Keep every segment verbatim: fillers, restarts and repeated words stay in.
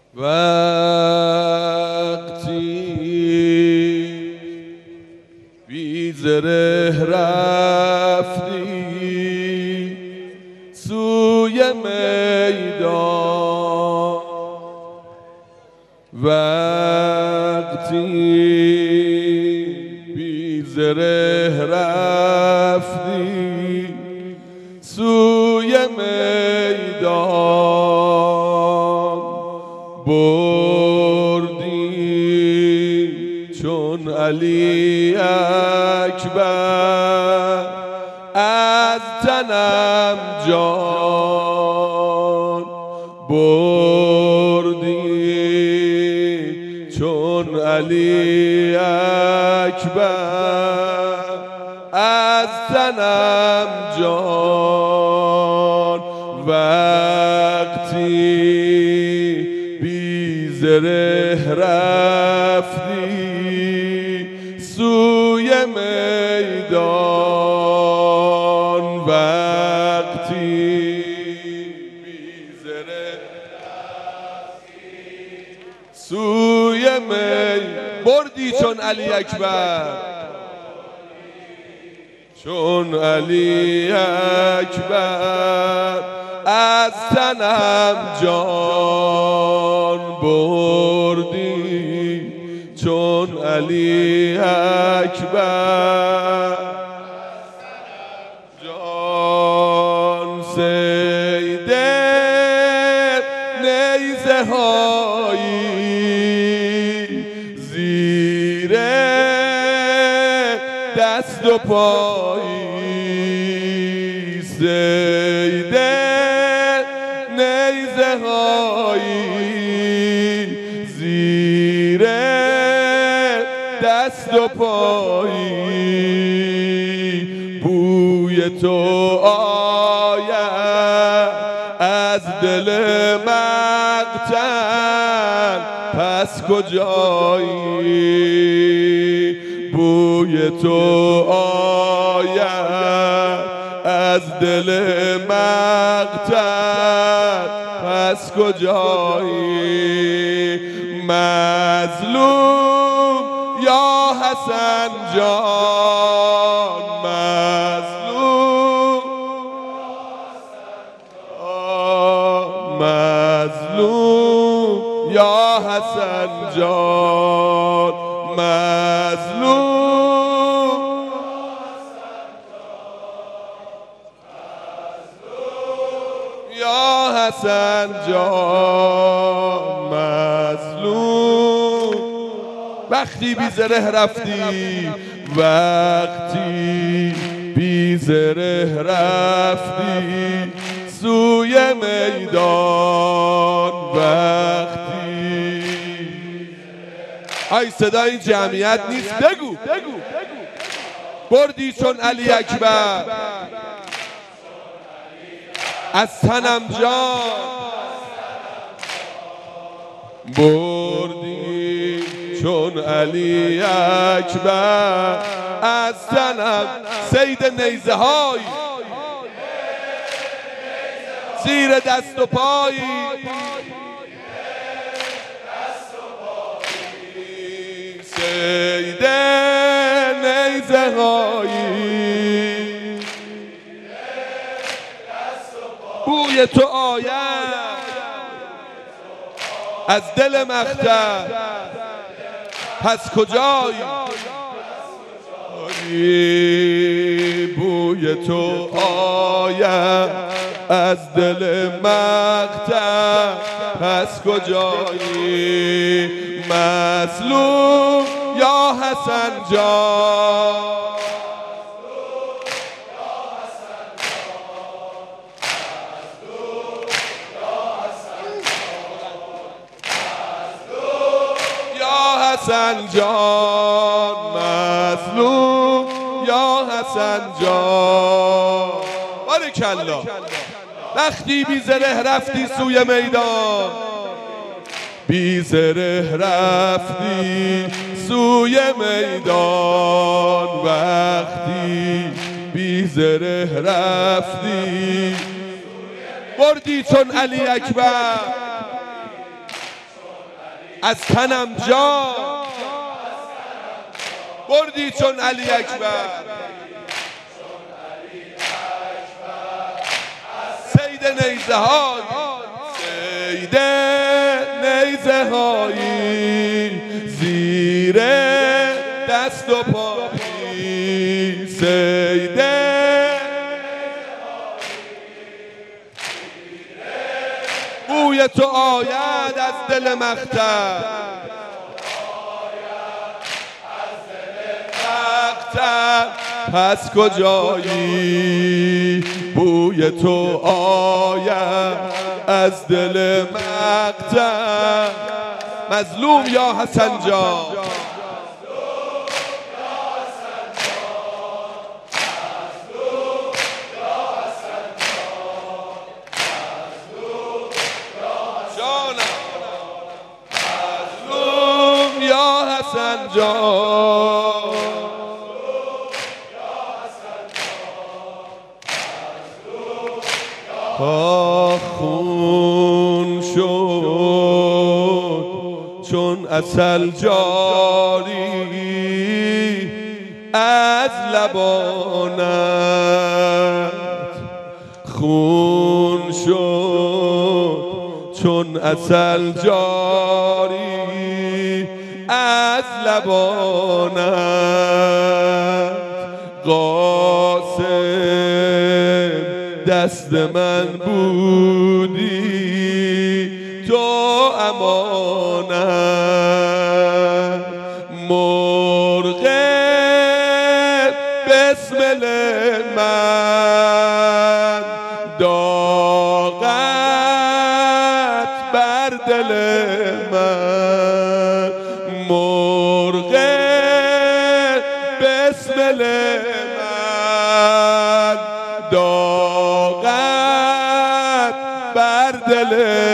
وقتی بی زره رفتی سوی میدان، وقتی بی زره رفتی سوی میدان، بردی چون علی اکبر از تنم جان، بردی چون علی اکبر از تنم جان، وقتی بی زره رفتی سوی میدان، وقتی بی زره رفتی سوی میدان، بردی چون علی اکبر چون علی اکبر از تنم جان، بردی چون علی اکبر جان، صید نیزه هایی زیر دست و پایی، صید نیزه هایی زیر دست و پایی، بوی تو آید از دل مقتل پس کجایی، بوی تو آید از دل مقتل پس کجایی، مظلوم یا حسن جان، مظلوم مظلوم یا حسن جان، مظلوم یا حسن جان، مظلوم وقتی بی زره رفتی، وقتی بی زره رفتی سوی میدان، وقتی ای صدای این جمعیت نیست، بگو بگو بردی چون علی اکبر از تنم جان، بردی چون علی اکبر از تنم، صید نیزه های زیر دست و پایی، صید نیزه هایی بوی تو آید از دل مقتل پس کجایی، بوی تو آید از دل مقتل پس کجایی، مظلوم یا حسن جان، حسن جان، مظلوم یا حسن جان، بارکالله. وقتی بی زره رفتی سوی میدان، بی زره رفتی سوی میدان، وقتی بی زره رفتی بردی چون علی اکبر از تنم جان بردی چون علی اکبر. سید نیزه های سید نیزه های زیر دست و پایی سید بوی تو آید از دل مختر پس کجایی بوی تو آید از دل مقتل. مظلوم یا حسن جان مظلوم یا حسن جان آه خون شد چون عسل جاری از لبانت خون شد چون عسل جاری از لبانت قاسم دست من بودی تو امانت مرغ بسمل من داغت بر دل من مرغ بسمل من داغت بر دل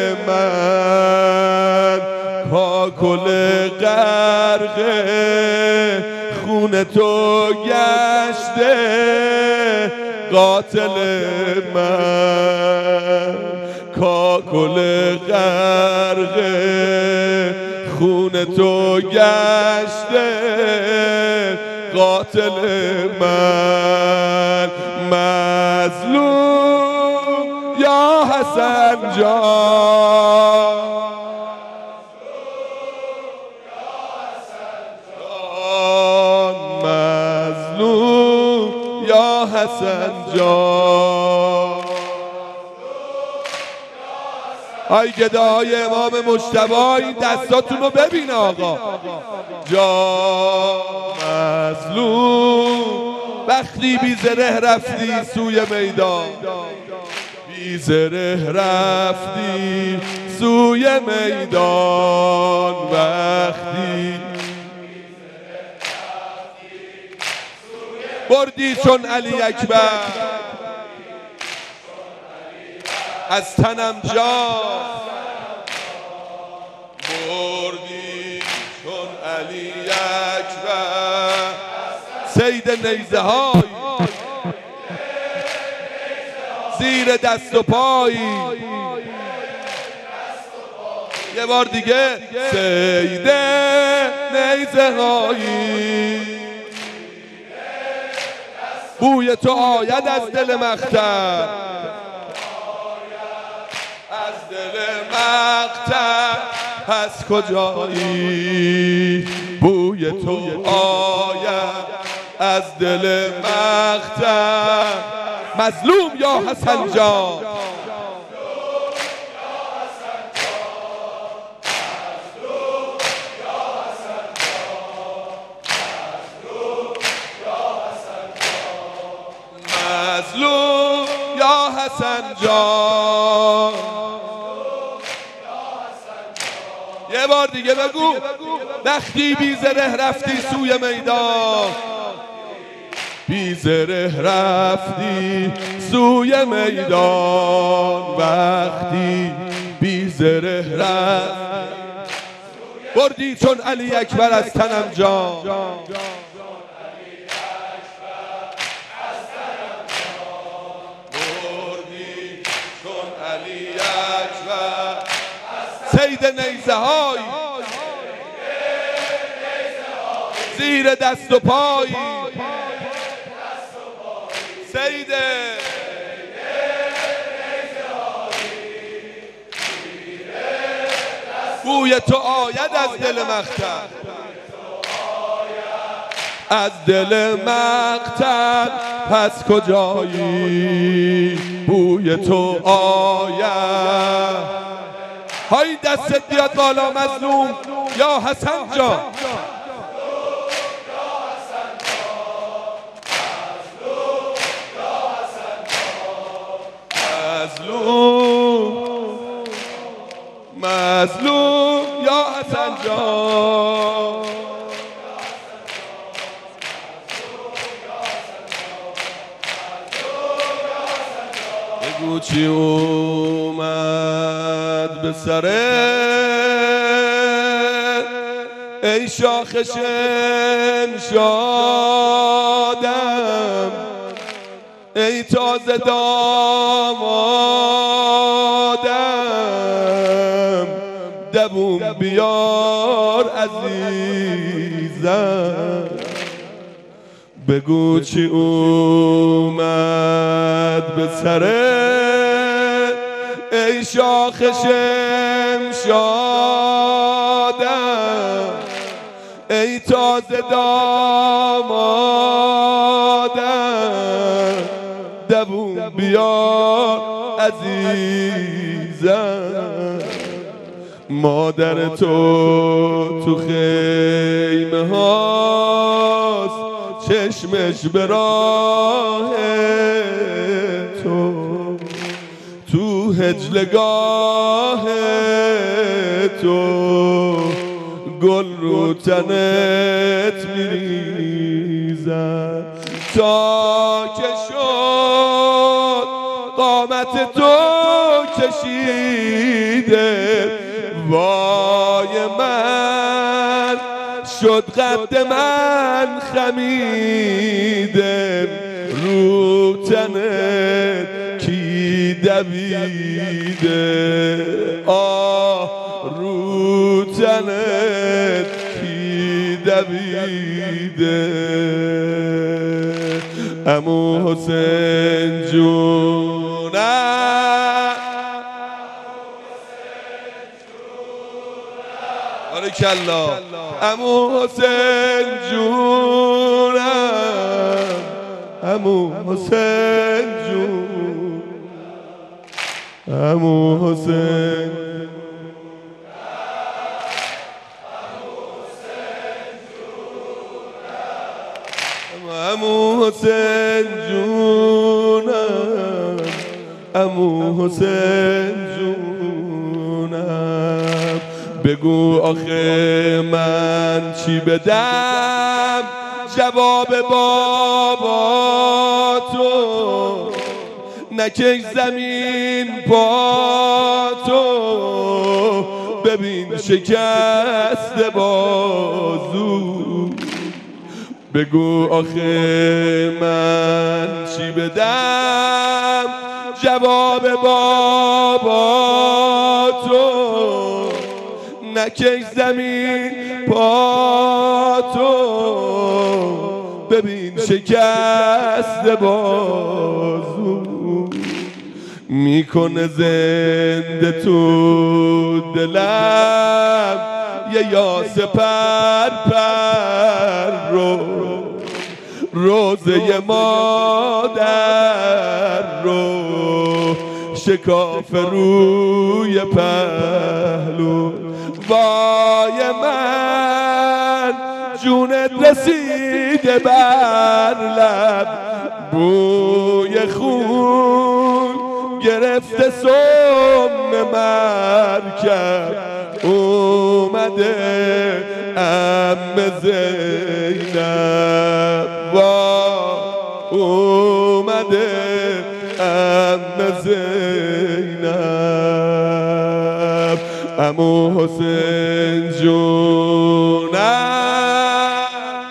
من کاکل غرق خون تو گشته قاتل من کاکل غرق خون تو گشته قاتل من مظلوم یا حسن جان مظلوم یا حسن جان ای گدای امام مجتبی این دستاتون رو ببین آقا جان مظلوم وقتی بی زره رفتی سوی میدان بی زره رفتی سوی میدان وقتی بردی چون علی اکبر از تنم جان بردی چون علی اکبر سید نیزه های زیر دست و پایی یه بار دیگه سید نیزه هایی بوی تو آید از دل مختر از دل مقتل پس کجایی بوی تو آید از دل مقتل مظلوم یا حسن جان مظلوم یا حسن جان یه بار دیگه بگو وقتی بی زره رفتی سوی میدان بی زره رفتی سوی میدان وقتی بی زره رفتی بردی چون علی اکبر از تنم جان سید نیزه های زیر دست و پایی سیده بوی تو آید از دل مقتل، از دل مقتل پس کجایی؟ بوی تو آید. های دستت بیاد بالا مظلوم یا حسن جان، مظلوم مظلوم یا حسن جان. بگو چی اومد به سرت ای شاخ شمشادم، ای تازه دامادم، دووم بیار عزیزم. بگو چی اومد به سرت ای شاخ شمشادم، ای تازه دامادم، دووم بیار عزیزم. مادر تو تو خیمه هاست، چشمش به راه تو، تو هجلگاه تو گل رو تنت میریزد. تا که شد قامت تو کشیده، وای من شد قد من خمیده، رو تنت کی دویده؟ آه رو تنت کی دویده؟ عمو حسین جونم، بارکالله عمو حسین جونم، عمو حسین جون، عمو حسین، عمو حسین جونم، عمو حسین جونم. بگو آخه من چی بدم جواب بابا تو؟ نکش زمین پا تو، ببین شکست بازو. بگو آخه من چی بدم جواب بابا تو؟ نکش زمین پا تو، ببین شکست بازو. میکنه زنده تو دلم یه یاس پر پر رو، روزه مادر رو شکاف روی پهلو. وای من جونت رسیده بر لب، بوی خون گرفته سم مرکب. اومده عم زینب، وا اومده عم زینب. عمو حسین جونم،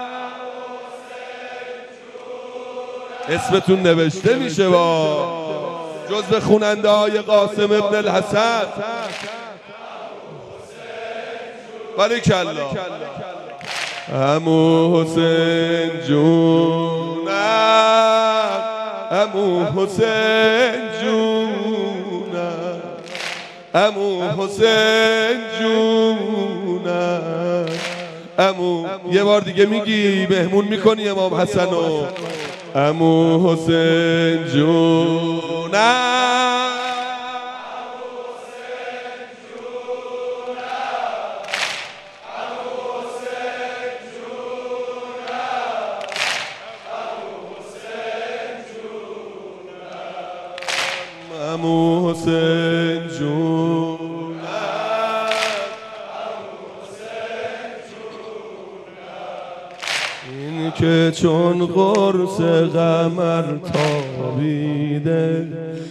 اسمتون نوشته میشه با جزو خواننده های قاسم ابن الحسن. بارکالله. عمو حسین جونم، عمو حسین جونم، عمو حسین جونم، عمو. یه بار دیگه میگی مهمون میکنی امام حسنو. عمو حسین جونم، عمو حسین جونم، این که چون قرص قمر تابیده،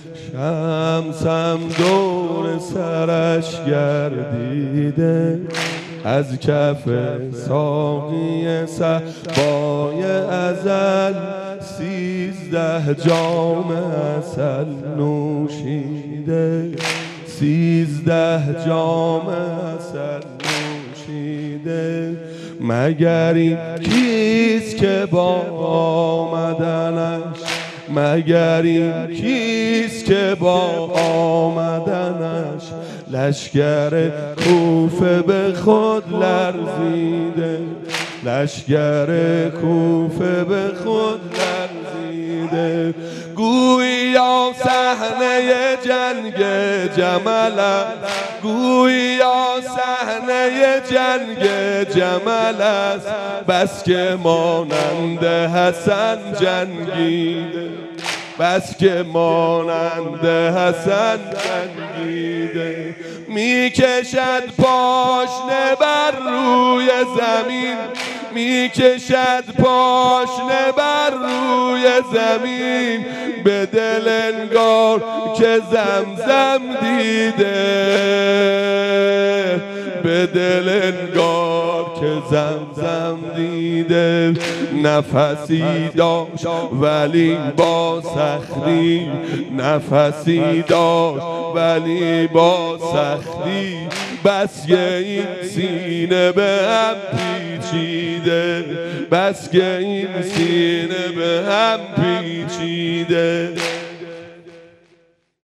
شمسم دور سرش گردیده، از کف ساقی صبای ازل سیزده جام عسل نوشیده، سیزده جام عسل نوشیده. مگر این کیست که با آمدنش، مگر این کیست که با آمدنش لشکر کوفه به خود لرزیده، لشکر کوفه به خود لرزیده. گویا صحنه جنگ جمل است، گویا صحنه جنگ جمل است، بس که مانند حسن جنگیده، بس که مانند حسن جنگیده. میکشد پاشنه بر روی زمین، میکشد پاشنه بر روی زمین، به دل انگار که زمزم دیده، به دل انگار که زمزم دیده. نفسی داشت ولی با سختی، نفسی داشت ولی با سختی، بس که این سینه به هم پیچیده، بس که این سینه به هم پیچیده.